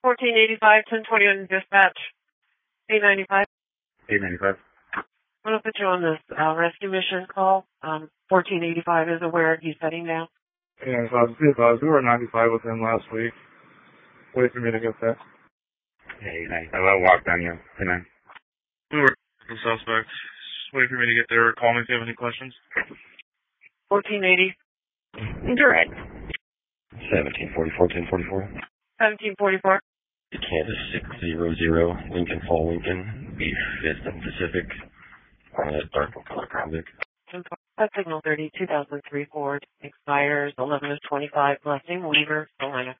1485, 1021 dispatch. 895. 895. I'm going to put you on this rescue mission call. 1485 is aware he's heading down. 895, we were 95 with him last week. Wait for me to get there. Hey, 895, I'll walk down you. Hey, man. We were the suspect. Just wait for me to get there. Call me if you have any questions. 1480. Direct. 1744, 1044. 1744. Kansas 600, Lincoln Fall, Lincoln, B5th and Pacific, dark color Convic. That signal 30, 2003 Ford, expires 11 of 25, Blessing, Weaver, Carolina.